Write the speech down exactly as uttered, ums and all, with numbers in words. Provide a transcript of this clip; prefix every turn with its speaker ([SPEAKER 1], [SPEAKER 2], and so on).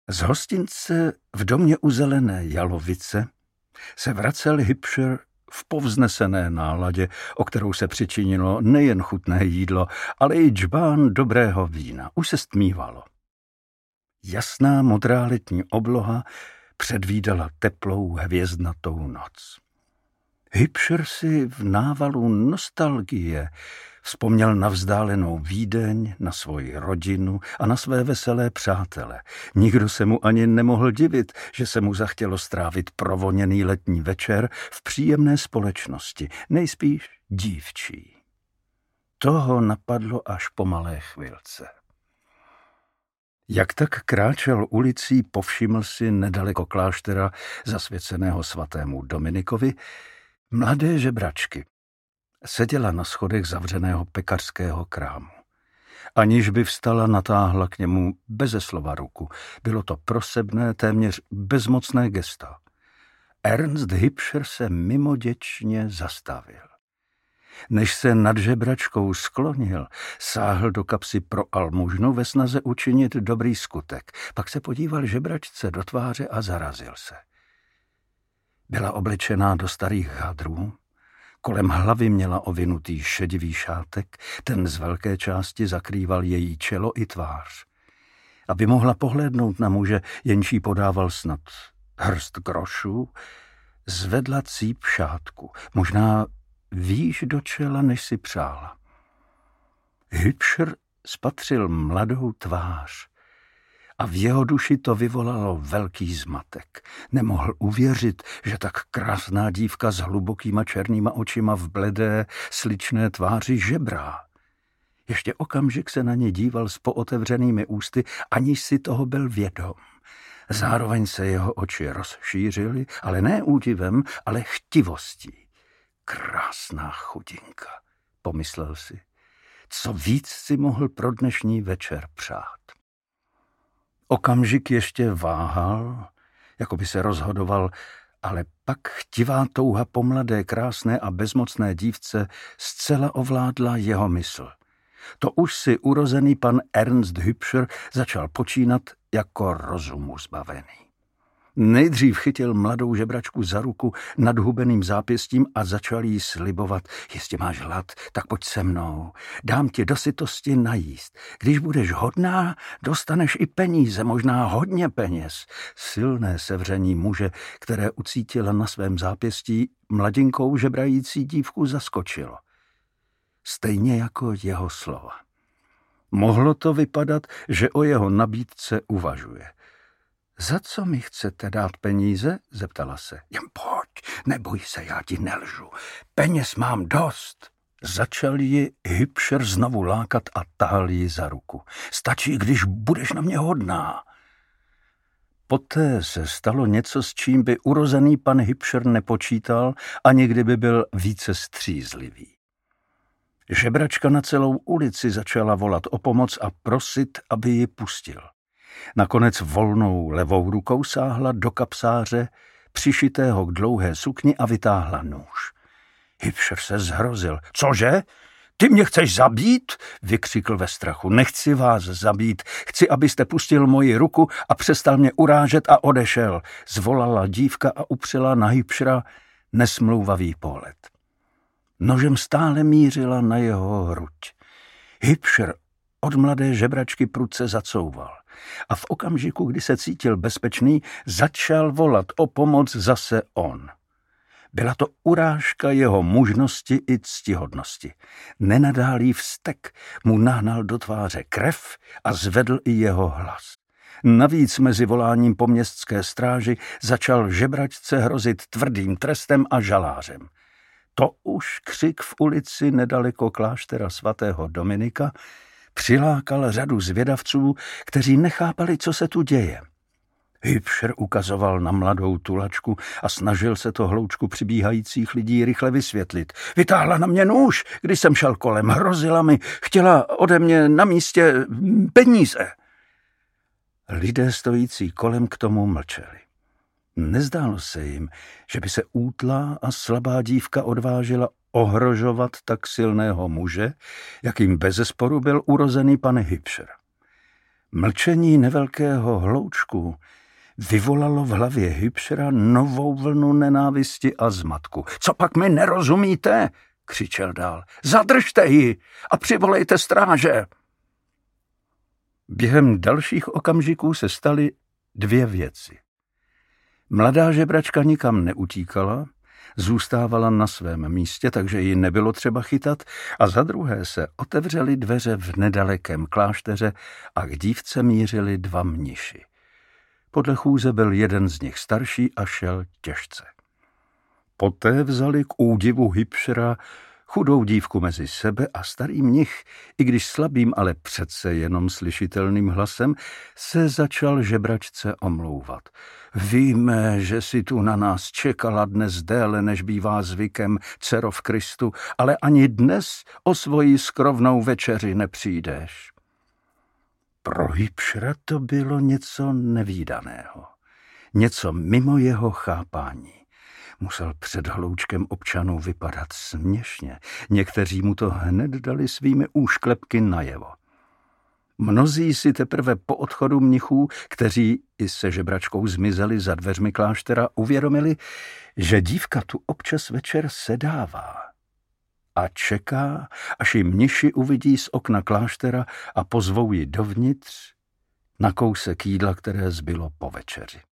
[SPEAKER 1] Z hostince v domě u Zelené Jalovice se vracel Hipscher v povznesené náladě, o kterou se přičinilo nejen chutné jídlo, ale i džbán dobrého vína. Už se stmívalo. Jasná modrá letní obloha předvídala teplou hvězdnatou noc. Hipscher si v návalu nostalgie vzpomněl na vzdálenou Vídeň, na svoji rodinu a na své veselé přátele. Nikdo se mu ani nemohl divit, že se mu zachtělo strávit provoněný letní večer v příjemné společnosti, nejspíš dívčí. Toho napadlo až po malé chvilce. Jak tak kráčel ulicí, povšiml si nedaleko kláštera zasvěceného svatému Dominikovi mladé žebračky. Seděla na schodech zavřeného pekařského krámu. Aniž by vstala, natáhla k němu beze slova ruku. Bylo to prosebné, téměř bezmocné gesto. Ernst Hipscher se mimoděčně zastavil. Než se nad žebračkou sklonil, sáhl do kapsy pro almužnu ve snaze učinit dobrý skutek. Pak se podíval žebračce do tváře a zarazil se. Byla oblečená do starých hadrů, kolem hlavy měla ovinutý šedivý šátek, ten z velké části zakrýval její čelo i tvář. Aby mohla pohlédnout na muže, jenž jí podával snad hrst grošů, zvedla cíp šátku, možná výš do čela, než si přála. Hipscher spatřil mladou tvář a v jeho duši to vyvolalo velký zmatek. Nemohl uvěřit, že tak krásná dívka s hlubokýma černýma očima v bledé, sličné tváři žebrá. Ještě okamžik se na ně díval s pootevřenými ústy, aniž si toho byl vědom. Zároveň se jeho oči rozšířily, ale ne údivem, ale chtivostí. Krásná chudinka, pomyslel si. Co víc si mohl pro dnešní večer přát? Okamžik ještě váhal, jako by se rozhodoval, ale pak chtivá touha po mladé, krásné a bezmocné dívce zcela ovládla jeho mysl. To už si urozený pan Ernst Hipscher začal počínat jako rozumu zbavený. Nejdřív chytil mladou žebračku za ruku nad hubeným zápěstím a začal jí slibovat: jestli máš hlad, tak pojď se mnou, dám ti dosytosti najíst. Když budeš hodná, dostaneš i peníze, možná hodně peněz. Silné sevření muže, které ucítila na svém zápěstí, mladinkou žebrající dívku zaskočilo. Stejně jako jeho slova. Mohlo to vypadat, že o jeho nabídce uvažuje. Za co mi chcete dát peníze? Zeptala se. Jen pojď, neboj se, já ti nelžu. Peněz mám dost. Začal ji Hipscher znovu lákat a tahal ji za ruku. Stačí, když budeš na mě hodná. Poté se stalo něco, s čím by urozený pan Hipscher nepočítal a někdy by byl více střízlivý. Žebračka na celou ulici začala volat o pomoc a prosit, aby ji pustil. Nakonec volnou levou rukou sáhla do kapsáře, přišitého k dlouhé sukni, a vytáhla nůž. Hipscher se zhrozil. Cože? Ty mě chceš zabít? Vykřikl ve strachu. Nechci vás zabít, chci, abyste pustil moji ruku a přestal mě urážet a odešel, zvolala dívka a upřela na Hipschera nesmlouvavý pohled. Nožem stále mířila na jeho hruď. Hipscher od mladé žebračky prudce zacouval a v okamžiku, kdy se cítil bezpečný, začal volat o pomoc zase on. Byla to urážka jeho mužnosti i ctihodnosti. Nenadálý vztek mu nahnal do tváře krev a zvedl i jeho hlas. Navíc mezi voláním po městské stráži začal žebračce hrozit tvrdým trestem a žalářem. To už křik v ulici nedaleko kláštera svatého Dominika přilákal řadu zvědavců, kteří nechápali, co se tu děje. Hipscher ukazoval na mladou tulačku a snažil se to hloučku přibíhajících lidí rychle vysvětlit. Vytáhla na mě nůž, když jsem šel kolem, hrozila mi, chtěla ode mě na místě peníze. Lidé stojící kolem k tomu mlčeli. Nezdálo se jim, že by se útlá a slabá dívka odvážila ohrožovat tak silného muže, jakým bezesporu byl urozený pan Hipscher. Mlčení nevelkého hloučku vyvolalo v hlavě Hübschera novou vlnu nenávisti a zmatku. Co pak mi nerozumíte? Křičel dál. Zadržte ji a přivolejte stráže. Během dalších okamžiků se staly dvě věci. Mladá žebračka nikam neutíkala, zůstávala na svém místě, takže ji nebylo třeba chytat, a za druhé se otevřely dveře v nedalekém klášteře a k dívce mířili dva mniši. Podle chůze byl jeden z nich starší a šel těžce. Poté vzali k údivu Hübschera chudou dívku mezi sebe a starý mnich, i když slabým, ale přece jenom slyšitelným hlasem, se začal žebračce omlouvat. Víme, že si tu na nás čekala dnes déle, než bývá zvykem, dcero v Kristu, ale ani dnes o svoji skrovnou večeři nepřijdeš. Pro Hübschera to bylo něco nevídaného, něco mimo jeho chápání. Musel před hloučkem občanů vypadat směšně. Někteří mu to hned dali svými úšklepky najevo. Mnozí si teprve po odchodu mnichů, kteří i se žebračkou zmizeli za dveřmi kláštera, uvědomili, že dívka tu občas večer sedává a čeká, až ji mniši uvidí z okna kláštera a pozvou ji dovnitř na kousek jídla, které zbylo po večeři.